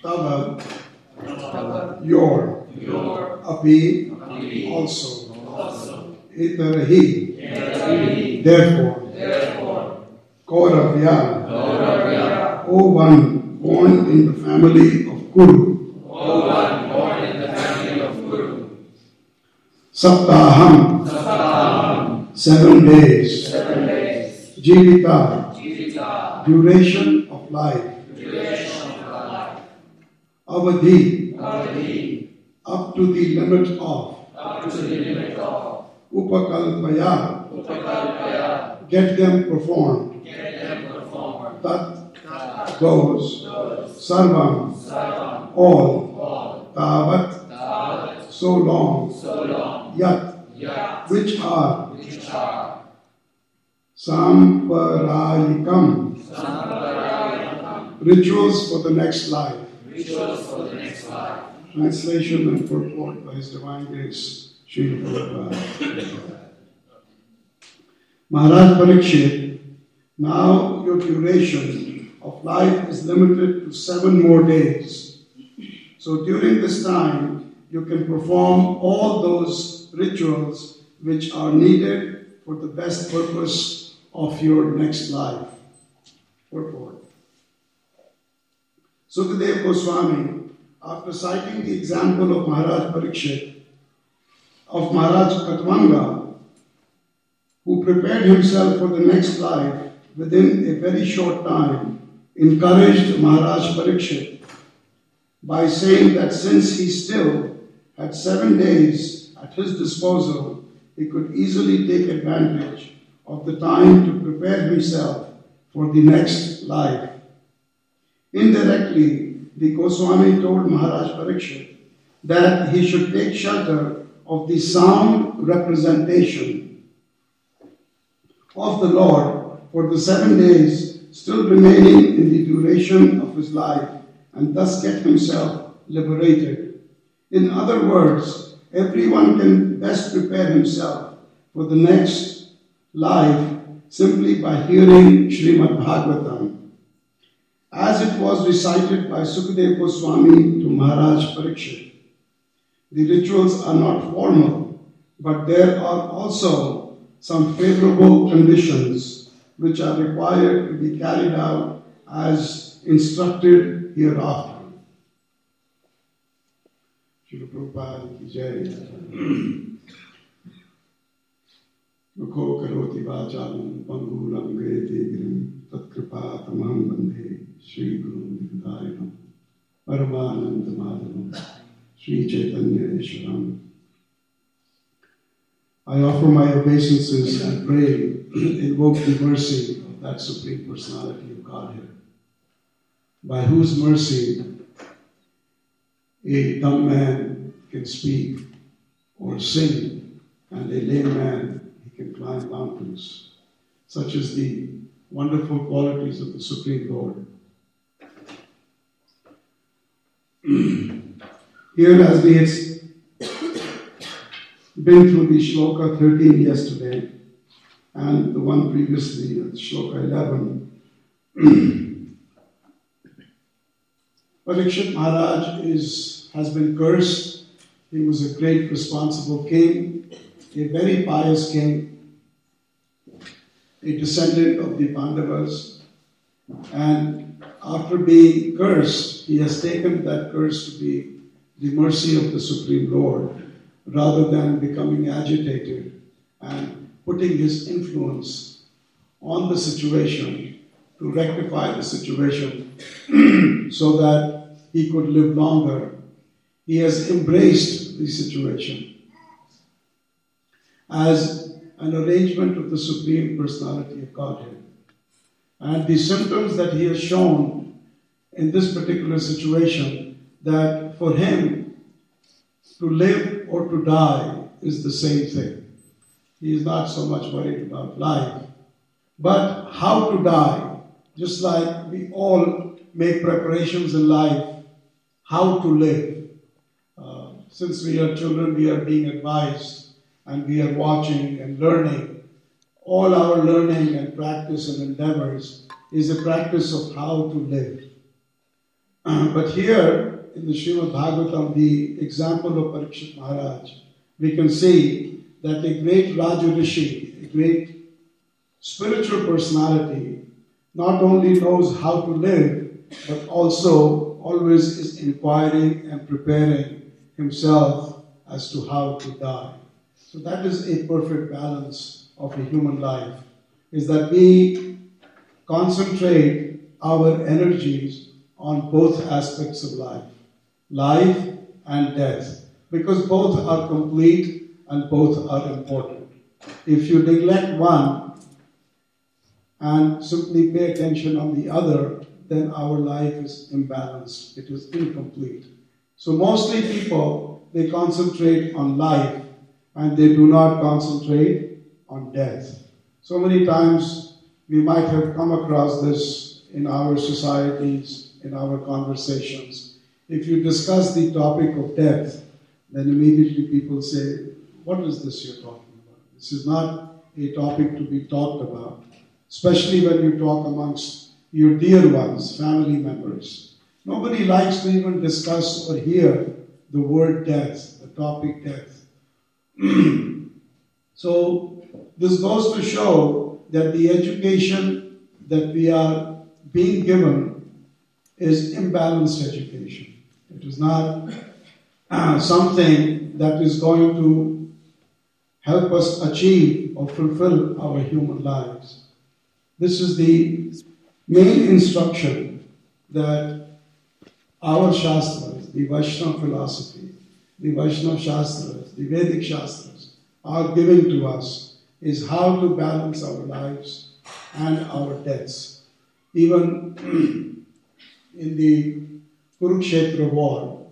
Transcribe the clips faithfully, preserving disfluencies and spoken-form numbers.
Tavad, your, Api, also, Itarahi, therefore, Kauravya, O one born in the family of Kuru, Saptaham, seven days, Jivita, duration of life, Avadhi, up to the limit of, Upakalpaya, get them performed, Tat goes, Sarvam, all, Tavat, so long, Yat, which are, Samparayikam, rituals for the next life. Translation and purport by His Divine Grace, Srila Prabhupada. Maharaj Parikshit, now your duration of life is limited to seven more days. So during this time, you can perform all those rituals which are needed for the best purpose of your next life. Purport. Sukadeva Goswami, after citing the example of Maharaj Parikshit, of Maharaj Katwanga, who prepared himself for the next life within a very short time, encouraged Maharaj Parikshit by saying that since he still had seven days at his disposal, he could easily take advantage of the time to prepare himself for the next life. Indirectly, the Goswami told Maharaj Parikshit that he should take shelter of the sound representation of the Lord for the seven days still remaining in the duration of his life and thus get himself liberated. In other words, everyone can best prepare himself for the next life simply by hearing Srimad Bhagavatam. As it was recited by Sukadeva Goswami to Maharaj Parikshit, the rituals are not formal, but there are also some favorable conditions which are required to be carried out as instructed hereafter. Srila Prabhupada ki jai. Mukho karoti vachalam pangulam gayate girim tatkripa tamam bandhe Shri Guru Nidhayanam Paramananda Madhavam Shri Chaitanya Ishwaram. I offer my obeisances and pray, invoke the mercy of that Supreme Personality of Godhead, by whose mercy a dumb man can speak or sing, and a lame man he can climb mountains. Such is the wonderful qualities of the Supreme Lord. Here, as we had been through the Shloka thirteen yesterday, and the one previously, Shloka eleven, Parikshit Maharaj is, has been cursed. He was a great responsible king, a very pious king, a descendant of the Pandavas, and after being cursed, he has taken that curse to be the mercy of the Supreme Lord, rather than becoming agitated and putting his influence on the situation to rectify the situation so that he could live longer. He has embraced the situation as an arrangement of the Supreme Personality of Godhead. And the symptoms that he has shown in this particular situation, that for him to live or to die is the same thing. He is not so much worried about life, but how to die. Just like we all make preparations in life, how to live. Uh, since we are children, we are being advised and we are watching and learning. All our learning and practice and endeavors is a practice of how to live. But here in the Srimad Bhagavatam, the example of Parikshit Maharaj, we can see that a great Raja Rishi, a great spiritual personality, not only knows how to live, but also always is inquiring and preparing himself as to how to die. So that is a perfect balance of a human life, is that we concentrate our energies on both aspects of life, life and death, because both are complete and both are important. If you neglect one and simply pay attention on the other, then our life is imbalanced, it is incomplete. So mostly people, they concentrate on life and they do not concentrate on death. So many times we might have come across this in our societies, in our conversations. If you discuss the topic of death, then immediately people say, what is this you're talking about? This is not a topic to be talked about, especially when you talk amongst your dear ones, family members. Nobody likes to even discuss or hear the word death, the topic death. So this goes to show that the education that we are being given is imbalanced education. It is not uh, something that is going to help us achieve or fulfill our human lives. This is the main instruction that our Shastras, the Vaishnava philosophy, the Vaishnava Shastras, the Vedic Shastras are giving to us, is how to balance our lives and our deaths. Even in the Kurukshetra war,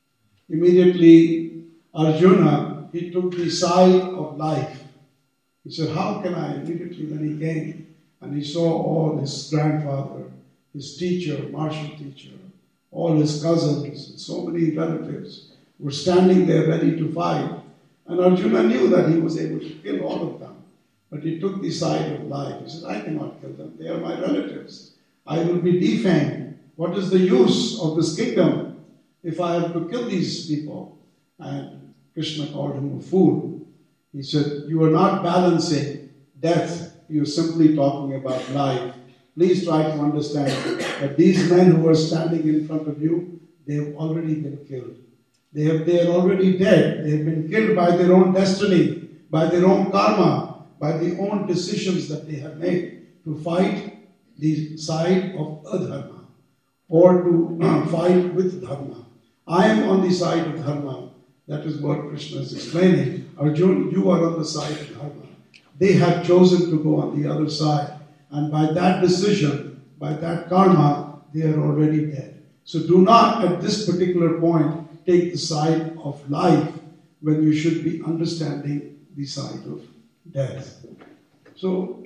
immediately Arjuna, he took the side of life. He said, how can I? Immediately when he came and he saw all his grandfather, his teacher, martial teacher, all his cousins, and so many relatives were standing there ready to fight. And Arjuna knew that he was able to kill all of them. But he took the side of life. He said, I cannot kill them. They are my relatives. I will be defamed. What is the use of this kingdom if I have to kill these people? And Krishna called him a fool. He said, you are not balancing death. You are simply talking about life. Please try to understand that these men who are standing in front of you, they have already been killed. They have, they are already dead. They have been killed by their own destiny, by their own karma, by their own decisions that they have made to fight the side of adharma or to uh, fight with dharma. I am on the side of dharma. That is what Krishna is explaining. Arjuna, you are on the side of dharma. They have chosen to go on the other side. And by that decision, by that karma, they are already dead. So do not, at this particular point, take the side of life when you should be understanding the side of death. So,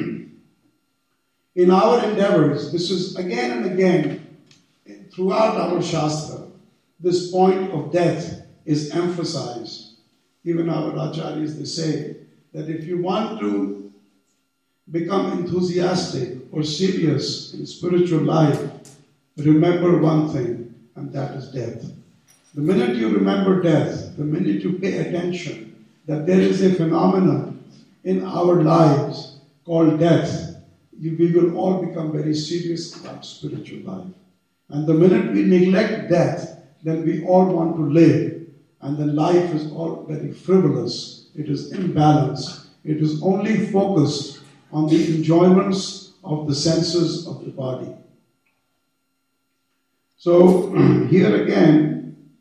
in our endeavors, this is again and again, throughout our Shastra, this point of death is emphasized. Even our acharyas, they say that if you want to become enthusiastic or serious in spiritual life, remember one thing, and that is death. The minute you remember death, the minute you pay attention that there is a phenomenon in our lives called death, you, we will all become very serious about spiritual life. And the minute we neglect death, then we all want to live. And then life is all very frivolous. It is imbalanced. It is only focused on the enjoyments of the senses of the body. So here again,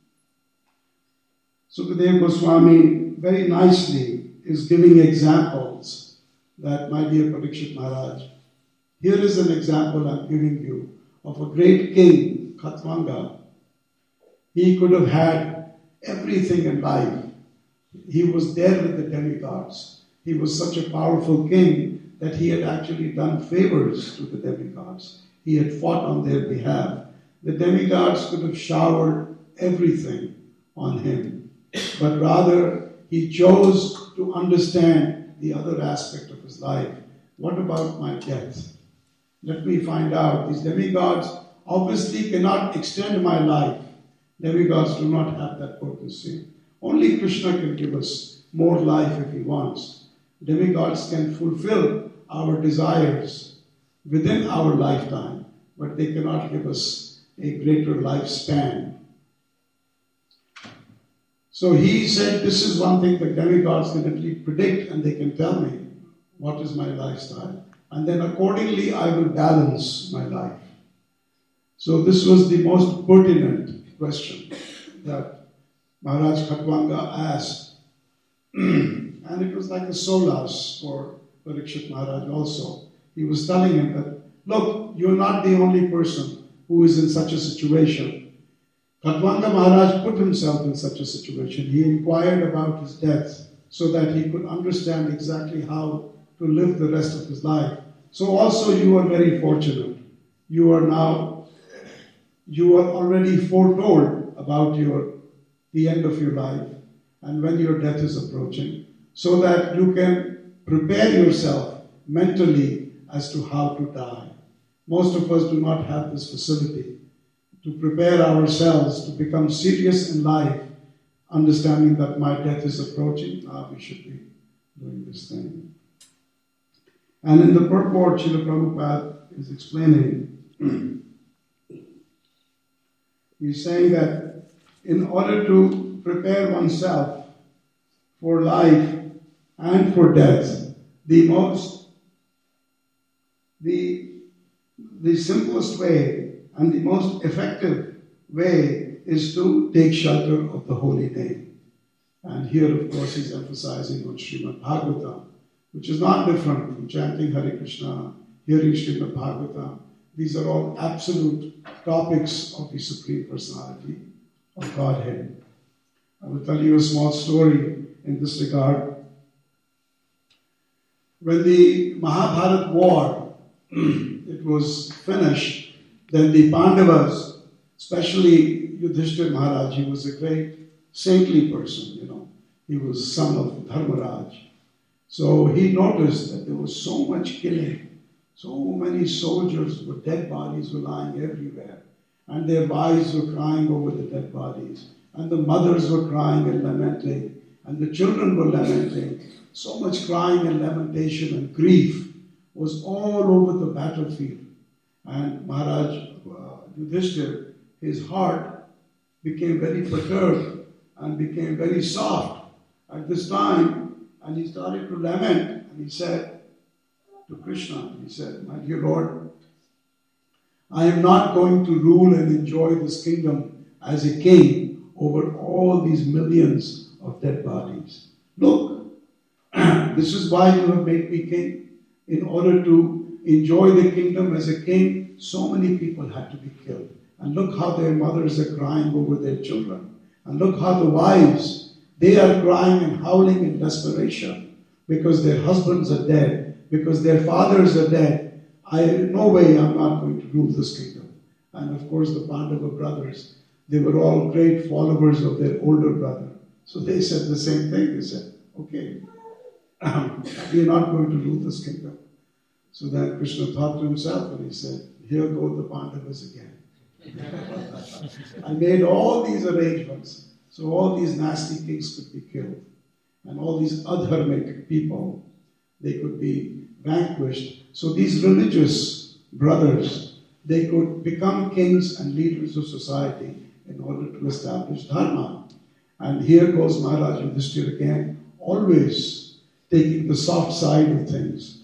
Sukadeva Goswami very nicely is giving examples that, my dear Parikshit Maharaj, here is an example I'm giving you of a great king, Khatvanga. He could have had everything in life. He was there with the demigods. He was such a powerful king that he had actually done favors to the demigods. He had fought on their behalf. The demigods could have showered everything on him. But rather, he chose to understand the other aspect of his life. What about my death? Let me find out. These demigods obviously cannot extend my life. Demigods do not have that potency. Only Krishna can give us more life if he wants. Demigods can fulfill our desires within our lifetime, but they cannot give us a greater lifespan. So he said, this is one thing that demigods can at least predict, and they can tell me what is my lifestyle. And then accordingly, I will balance my life. So this was the most pertinent question that Maharaj Khatwanga asked. And it was like a solace for Parikshit Maharaj also. He was telling him that, look, you're not the only person who is in such a situation. Khatwanga Maharaj put himself in such a situation. He inquired about his death so that he could understand exactly how to live the rest of his life. So also you are very fortunate. You are now, you are already foretold about your the end of your life and when your death is approaching, so that you can prepare yourself mentally as to how to die. Most of us do not have this facility to prepare ourselves to become serious in life, understanding that my death is approaching. Now we should be doing this thing. And in the purport, Srila Prabhupada is explaining, he's saying that in order to prepare oneself for life and for death, the most, the, the simplest way and the most effective way is to take shelter of the holy name. And here, of course, he's emphasizing on Srimad Bhagavatam, which is not different from chanting Hare Krishna, hearing Srimad Bhagavatam. These are all absolute topics of the Supreme Personality of Godhead. I will tell you a small story in this regard. When the Mahabharata war, it was finished, then the Pandavas, especially Yudhishthira Maharaj, he was a great saintly person, you know. He was son of Dharmaraj. So he noticed that there was so much killing. So many soldiers with dead bodies were lying everywhere. And their wives were crying over the dead bodies. And the mothers were crying and lamenting. And the children were lamenting. So much crying and lamentation and grief was all over the battlefield. And Maharaj uh, Yudhishthira, his heart became very perturbed and became very soft at this time. And he started to lament. And he said to Krishna, he said, my dear Lord, I am not going to rule and enjoy this kingdom as a king over all these millions of dead bodies. Look, this is why you have made me king. In order to enjoy the kingdom as a king, so many people had to be killed. And look how their mothers are crying over their children. And look how the wives, they are crying and howling in desperation because their husbands are dead, because their fathers are dead. I, no way I'm not going to rule this kingdom. And of course the Pandava brothers, they were all great followers of their older brother. So they said the same thing. They said, okay, um, we are not going to rule this kingdom. So then Krishna thought to himself and he said, here go the Pandavas again. I made all these arrangements so all these nasty kings could be killed. And all these adharmic people, they could be vanquished. So these religious brothers, they could become kings and leaders of society in order to establish dharma. And here goes Maharaj Yudhishthira again, always taking the soft side of things.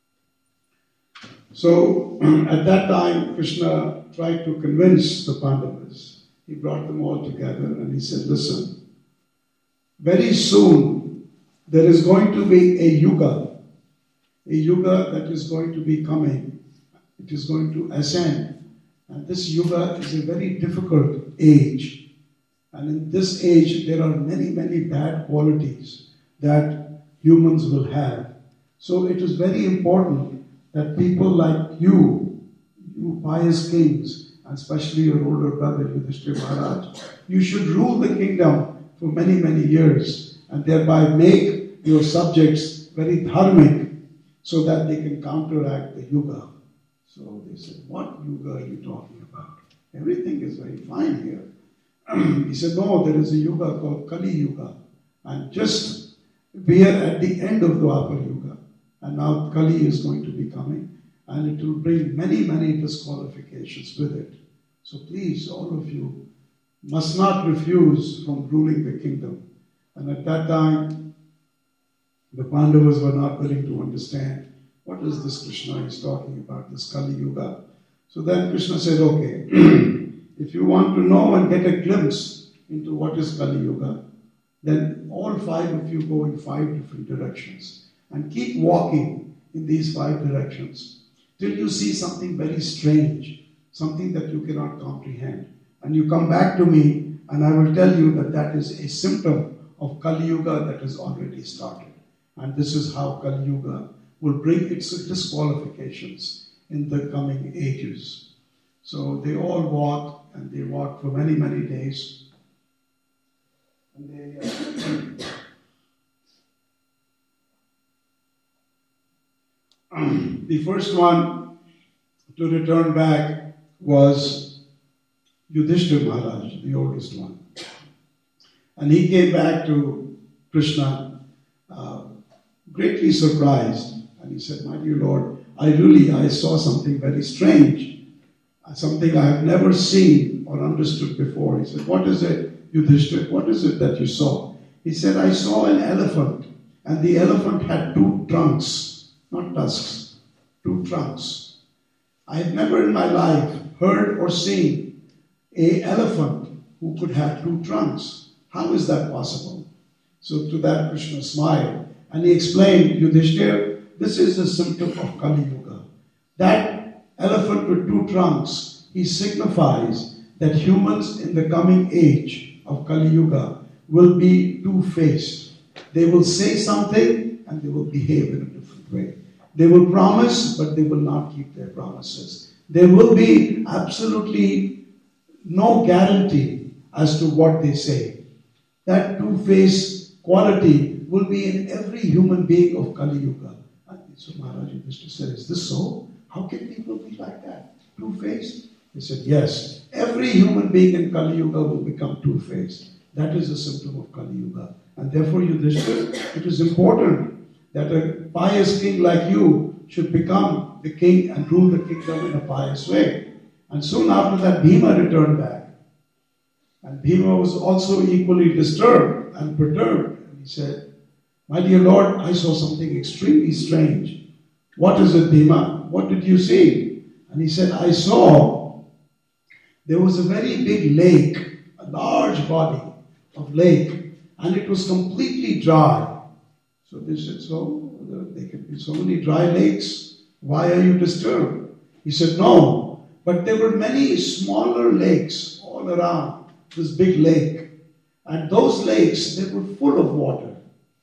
So at that time, Krishna tried to convince the Pandavas. He brought them all together and he said, listen, very soon there is going to be a yuga, a yuga that is going to be coming. It is going to ascend. And this yuga is a very difficult age. And in this age, there are many, many bad qualities that humans will have. So it is very important that people like you, you pious kings, and especially your older brother Yudhishthira Maharaj, you should rule the kingdom for many, many years and thereby make your subjects very dharmic so that they can counteract the yuga. So they said, what yuga are you talking about? Everything is very fine here. He said, no, there is a yuga called Kali Yuga. And just we are at the end of the Dwapar Yuga. And now Kali is going to be coming. And it will bring many, many disqualifications with it. So please, all of you, must not refuse from ruling the kingdom. And at that time, the Pandavas were not willing to understand what is this Krishna is talking about, this Kali Yuga. So then Krishna said, okay, if you want to know and get a glimpse into what is Kali Yuga, then all five of you go in five different directions and keep walking in these five directions till you see something very strange, something that you cannot comprehend. And you come back to me and I will tell you that that is a symptom of Kali Yuga that has already started. And this is how Kali Yuga will bring its disqualifications in the coming ages. So they all walk, and they walk for many, many days. And they, uh, the first one to return back was Yudhishthira Maharaj, the oldest one. And he came back to Krishna uh, greatly surprised. And he said, my dear Lord, I really, I saw something very strange. Something I have never seen or understood before. He said, what is it, Yudhishthira? What is it that you saw? He said, I saw an elephant. And the elephant had two trunks, not tusks, two trunks. I have never in my life heard or seen an elephant who could have two trunks. How is that possible? So to that Krishna smiled and he explained, Yudhishthira, this is a symptom of Kali Yuga. That elephant with two trunks, he signifies that humans in the coming age of Kali Yuga will be two-faced. They will say something and they will behave in a different way. They will promise, but they will not keep their promises. There will be absolutely no guarantee as to what they say. That two-faced quality will be in every human being of Kali Yuga. And so Maharaj Yudhishthira said, is this so? How can people be like that? Two-faced? He said, yes. Every human being in Kali Yuga will become two-faced. That is a symptom of Kali Yuga. And therefore, Yudhishthira, it is important that a pious king like you should become the king and rule the kingdom in a pious way. And soon after that, Bhima returned back. And Bhima was also equally disturbed and perturbed. And he said, my dear Lord, I saw something extremely strange. What is it, Bhima? What did you see? And he said, I saw there was a very big lake, a large body of lake, and it was completely dry. So they said, so there can be so many dry lakes. Why are you disturbed? He said, no, but there were many smaller lakes all around this big lake. And those lakes, they were full of water.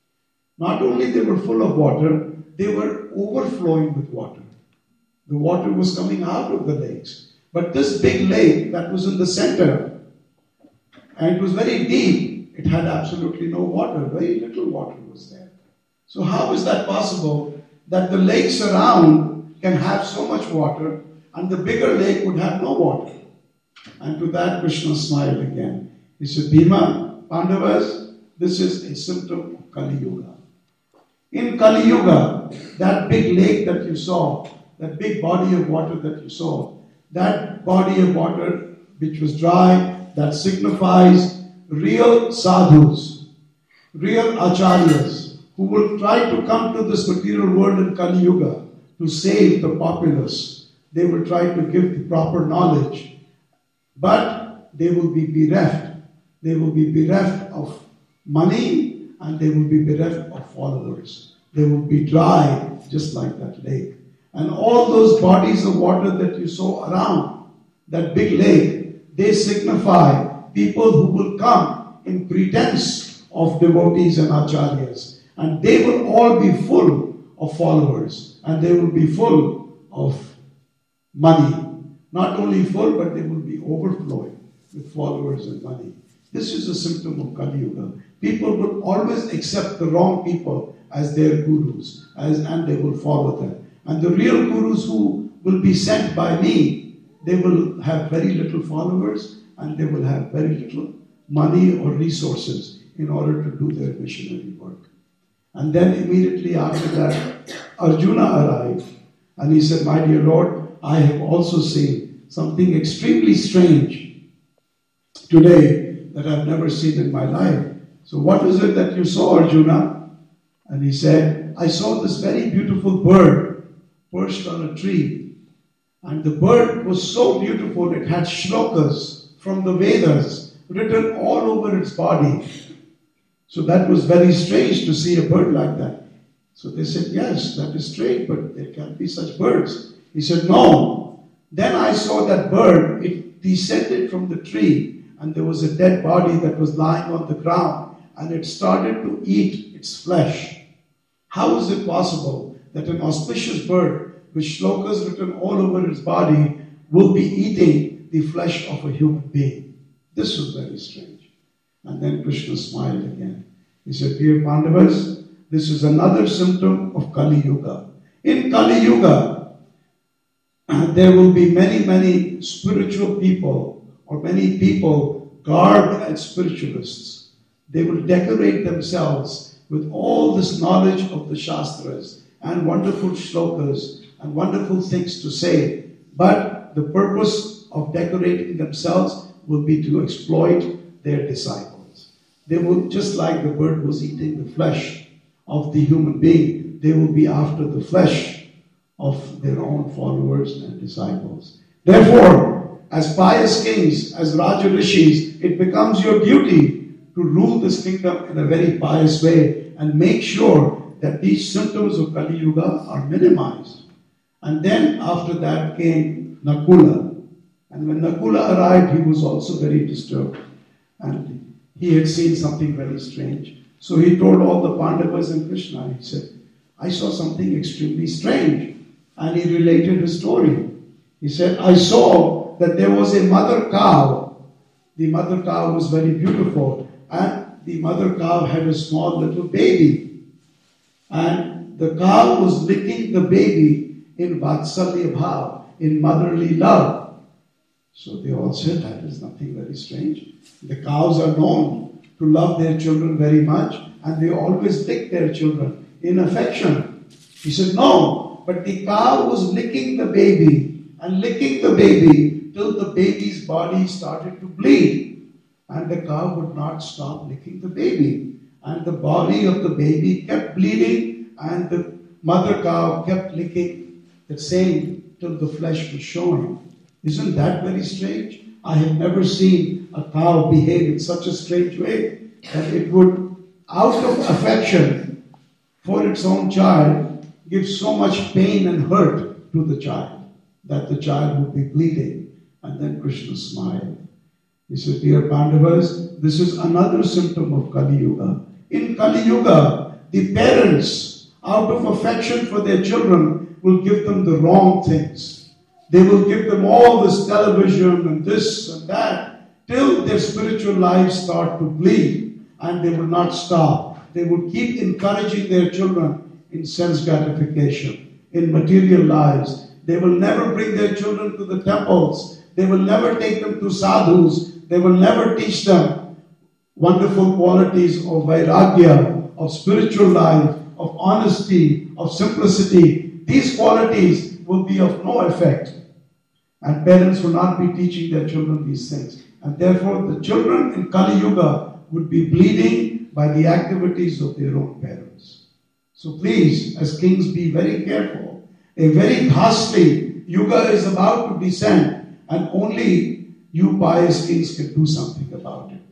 Not only they were full of water, they were overflowing with water. The water was coming out of the lakes. But this big lake that was in the center, and it was very deep, it had absolutely no water. Very little water was there. So how is that possible that the lakes around can have so much water and the bigger lake would have no water? And to that Krishna smiled again. He said, Bhima, Pandavas, this is a symptom of Kali Yuga. In Kali Yuga, that big lake that you saw, that big body of water that you saw, that body of water which was dry, that signifies real sadhus, real acharyas, who will try to come to this material world in Kali Yuga to save the populace. They will try to give the proper knowledge, but they will be bereft. They will be bereft of money and they will be bereft of followers. They will be dry just like that lake. And all those bodies of water that you saw around that big lake, they signify people who will come in pretense of devotees and acharyas. And they will all be full of followers. And they will be full of money. Not only full, but they will be overflowing with followers and money. This is a symptom of Kali Yuga. People will always accept the wrong people as their gurus, as, and they will follow them. And the real gurus who will be sent by me, they will have very little followers and they will have very little money or resources in order to do their missionary work. And then immediately after that, Arjuna arrived and he said, my dear Lord, I have also seen something extremely strange today that I've never seen in my life. So what is it that you saw, Arjuna? And he said, I saw this very beautiful bird perched on a tree. And the bird was so beautiful, it had shlokas from the Vedas written all over its body. So that was very strange to see a bird like that. So they said, yes, that is strange, but there can't be such birds. He said, no. Then I saw that bird, it descended from the tree, and there was a dead body that was lying on the ground, and it started to eat its flesh. How is it possible that an auspicious bird with shlokas written all over its body will be eating the flesh of a human being? This was very strange. And then Krishna smiled again. He said, dear Pandavas, this is another symptom of Kali Yuga. In Kali Yuga, there will be many, many spiritual people or many people garbed as spiritualists. They will decorate themselves with all this knowledge of the Shastras and wonderful shlokas and wonderful things to say. But the purpose of decorating themselves will be to exploit their disciples. They will, just like the bird was eating the flesh of the human being, they will be after the flesh of their own followers and disciples. Therefore, as pious kings, as Raja Rishis, it becomes your duty to rule this kingdom in a very pious way and make sure that these symptoms of Kali Yuga are minimized. And then after that came Nakula. And when Nakula arrived, he was also very disturbed. And he had seen something very strange. So he told all the Pandavas and Krishna, he said, I saw something extremely strange. And he related a story. He said, I saw that there was a mother cow. The mother cow was very beautiful. And the mother cow had a small little baby. And the cow was licking the baby in Vatsalya Bhav, in motherly love. So they all said, that is nothing very strange. The cows are known to love their children very much, and they always lick their children in affection. He said, no, but the cow was licking the baby, and licking the baby till the baby's body started to bleed. And the cow would not stop licking the baby. And the body of the baby kept bleeding, and the mother cow kept licking the same till the flesh was showing. Isn't that very strange? I have never seen a cow behave in such a strange way that it would, out of affection for its own child, give so much pain and hurt to the child that the child would be bleeding. And then Krishna smiled. He said, dear Pandavas, this is another symptom of Kali Yuga. In Kali Yuga, the parents, out of affection for their children, will give them the wrong things. They will give them all this television and this and that till their spiritual lives start to bleed, and they will not stop. They will keep encouraging their children in sense gratification, in material lives. They will never bring their children to the temples. They will never take them to sadhus. They will never teach them wonderful qualities of vairagya, of spiritual life, of honesty, of simplicity. These qualities will be of no effect. And parents will not be teaching their children these things. And therefore, the children in Kali Yuga would be bleeding by the activities of their own parents. So please, as kings, be very careful. A very ghastly Yuga is about to descend, and only you pious kings can do something about it.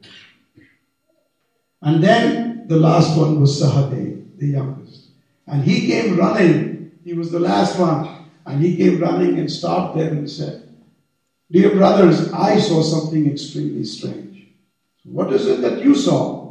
And then the last one was Sahadev, the youngest. And he came running. He was the last one. And he came running and stopped there and said, dear brothers, I saw something extremely strange. What is it that you saw?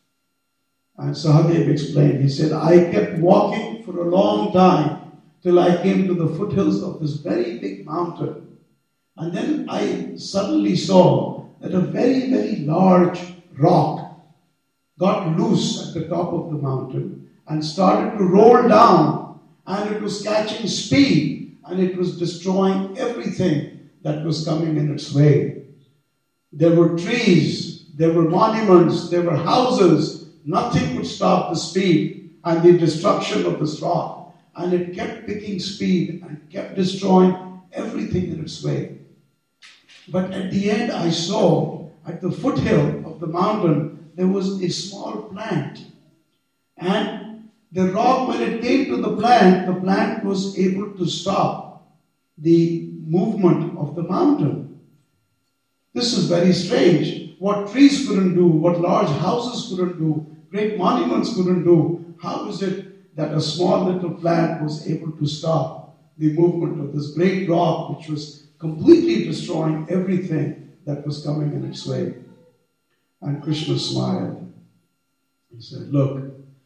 And Sahadev explained. He said, I kept walking for a long time till I came to the foothills of this very big mountain. And then I suddenly saw that a very, very large rock got loose at the top of the mountain and started to roll down, and it was catching speed. and it was destroying everything that was coming in its way. There were trees, there were monuments, there were houses. Nothing could stop the speed and the destruction of this rock. And it kept picking speed and kept destroying everything in its way. But at the end, I saw at the foothill of the mountain, there was a small plant. And the rock, when it came to the plant, the plant was able to stop the movement of the mountain. This is very strange. What trees couldn't do, what large houses couldn't do, great monuments couldn't do, how is it that a small little plant was able to stop the movement of this great rock, which was completely destroying everything that was coming in its way? And Krishna smiled. He said, look,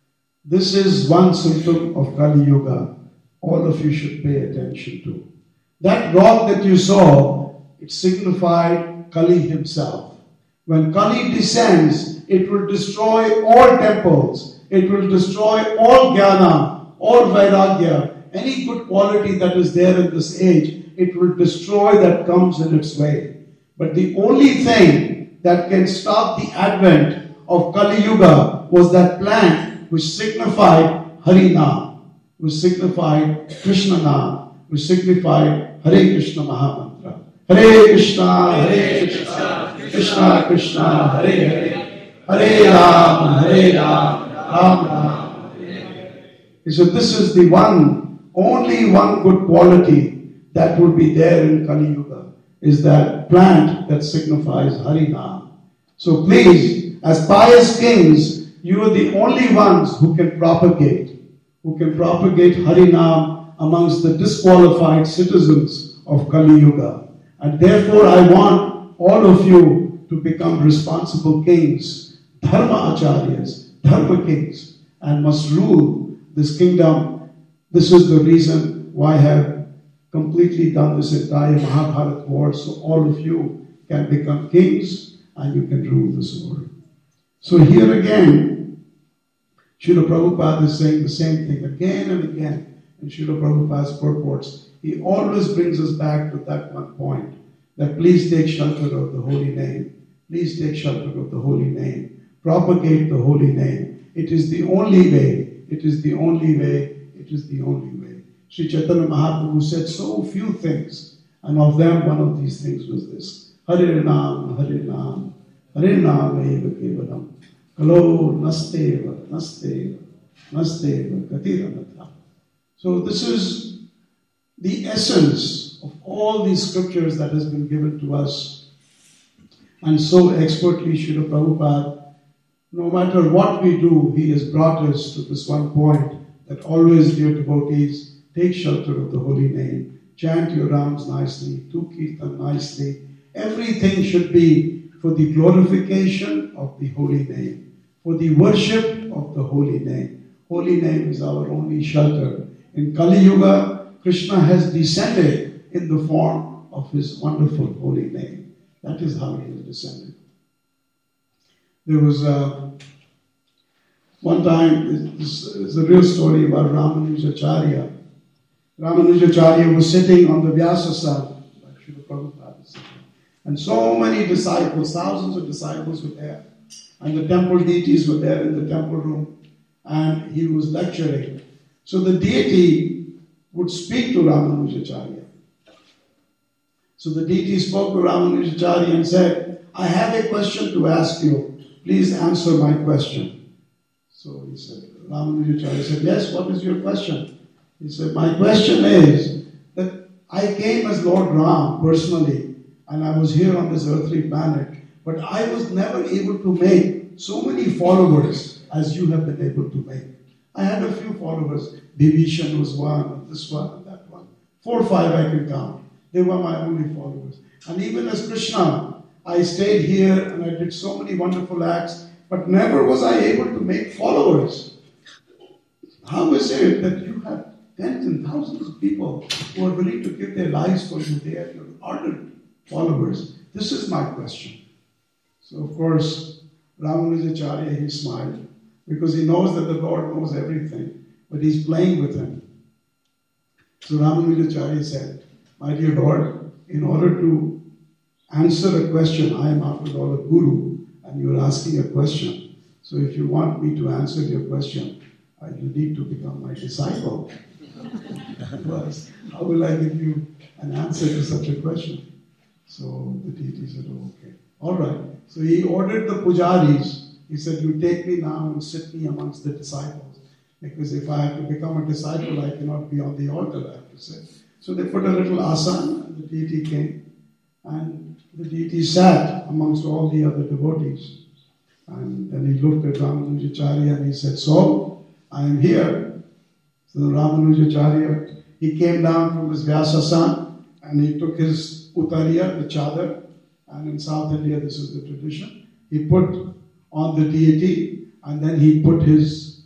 this is one symptom of Kali Yuga. All of you should pay attention to. That rock that you saw, it signified Kali himself. When Kali descends, it will destroy all temples. It will destroy all jnana, all vairagya, any good quality that is there in this age. It will destroy that comes in its way. But the only thing that can stop the advent of Kali Yuga was that plant which signified Harinam, which signified Krishna Nam, which signified Hare Krishna Mahamantra. Hare Krishna, Hare Krishna, Krishna Krishna, Hare Hare, Hare Ram, Hare Ram, Ram Ram, Hare Hare. He said, this is the one, only one good quality that would be there in Kali Yuga, is that plant that signifies Harinam. So please, as pious kings, you are the only ones who can propagate, who can propagate Harinam amongst the disqualified citizens of Kali Yuga. And therefore I want all of you to become responsible kings, dharma acharyas, dharma kings, and must rule this kingdom. This is the reason why I have completely done this entire Mahabharata war, so all of you can become kings and you can rule this world. So here again, Srila Prabhupada is saying the same thing again and again in Srila Prabhupada's purports. He always brings us back to that one point, that please take shelter of the holy name. Please take shelter of the holy name. Propagate the holy name. It is the only way. It is the only way. It is the only way. Sri Chaitanya Mahaprabhu said so few things, and of them one of these things was this. Hare Nam, Hare Nam, Hare Nam eva kevalam, kalo nasteva, nasteva, nasteva, katiranatra. So this is the essence of all these scriptures that has been given to us. And so expertly Srila Prabhupada, no matter what we do, he has brought us to this one point that always, dear devotees, take shelter of the holy name. Chant your rounds nicely. Do kirtan nicely. Everything should be for the glorification of the holy name, for the worship of the holy name. Holy name is our only shelter. In Kali Yuga, Krishna has descended in the form of his wonderful holy name. That is how he has descended. There was uh, one time, this is a real story about Ramanujacharya. Ramanujacharya was sitting on the Vyasasana, like Srila Prabhupada is sitting. And so many disciples, thousands of disciples were there. And the temple deities were there in the temple room. And he was lecturing. So the deity would speak to Ramanujacharya. So the deity spoke to Ramanujacharya and said, I have a question to ask you. Please answer my question. So he said, Ramanujacharya said, yes, what is your question? He said, my question is that I came as Lord Ram personally, and I was here on this earthly planet, but I was never able to make so many followers as you have been able to make. I had a few followers. Bibhishan was one, and this one, and that one. Four or five I can count. They were my only followers. And even as Krishna, I stayed here and I did so many wonderful acts, but never was I able to make followers. How is it that you have tens and thousands of people who are willing to give their lives for you? They are your ardent followers. This is my question. So of course, Ramanujacharya, he smiled because he knows that the Lord knows everything, but he's playing with him. So Ramanujacharya said, my dear Lord, in order to answer a question, I am after all a guru, and you are asking a question. So if you want me to answer your question, uh, you need to become my disciple. Otherwise, how will I give you an answer to such a question? So the deity said, oh, okay. All right. So he ordered the pujaris. He said, you take me now and sit me amongst the disciples. Because if I have to become a disciple, I cannot be on the altar, I have to sit. So they put a little asana, and the deity came. And the deity sat amongst all the other devotees. And then he looked at Ramanujacharya and he said, so, I am here. So the Ramanujacharya, he came down from his Vyasasana and he took his utariya, the chadar, and in South India this is the tradition. He put on the deity and then he put his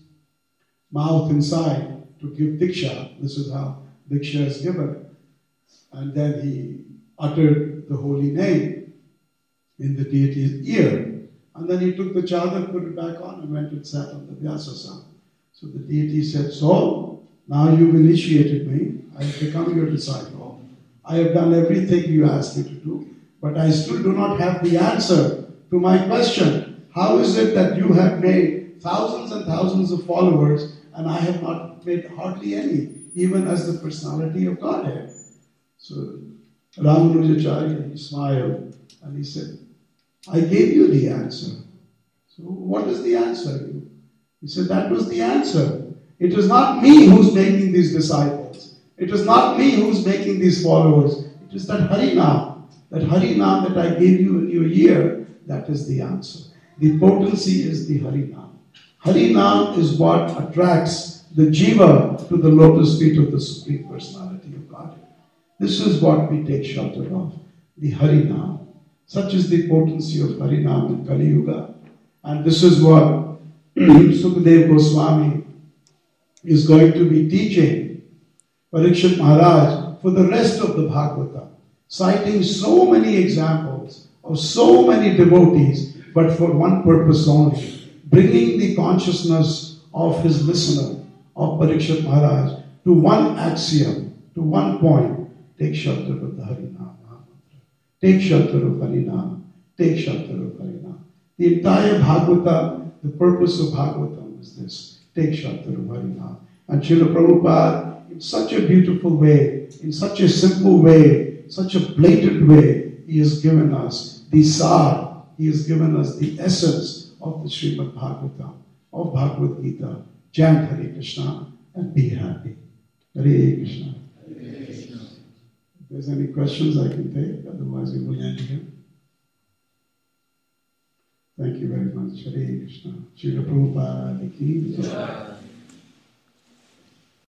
mouth inside to give diksha. This is how diksha is given. And then he uttered the holy name in the deity's ear. And then he took the chadar, put it back on, and went and sat on the Vyasasana. So the deity said, so, now you've initiated me. I have become your disciple. I have done everything you asked me to do. But I still do not have the answer to my question. How is it that you have made thousands and thousands of followers and I have not made hardly any, even as the personality of Godhead? So Ramanujacharya, he smiled and he said, I gave you the answer. So what is the answer? He said, that was the answer. It is not me who's making these disciples. It is not me who's making these followers. It is that Harinam. That Harinam that I gave you in your ear, that is the answer. The potency is the Harinam. Harinam is what attracts the jiva to the lotus feet of the Supreme Personality of Godhead. This is what we take shelter of, the Harinam. Such is the potency of Harinam in Kali Yuga. And this is what Sukadeva Goswami is going to be teaching Parikshit Maharaj for the rest of the Bhagavata, citing so many examples of so many devotees, but for one purpose only, bringing the consciousness of his listener, of Parikshit Maharaj, to one axiom, to one point. Take shelter of the Harinam. Take shelter of Harinam. Take shelter of Harinam. The entire Bhagavata, the purpose of Bhagavatam is this. Take shelter of Harinam. And Srila Prabhupada, in such a beautiful way, in such a simple way, such a blatant way, he has given us the sar, he has given us the essence of the Srimad Bhagavatam, of Bhagavad Gita. Chant Hare Krishna and be happy. Hare Krishna. Hare Krishna. If there's any questions I can take, otherwise we will end here. Thank you very much. Hare Krishna. Srila Prabhupada ki jai.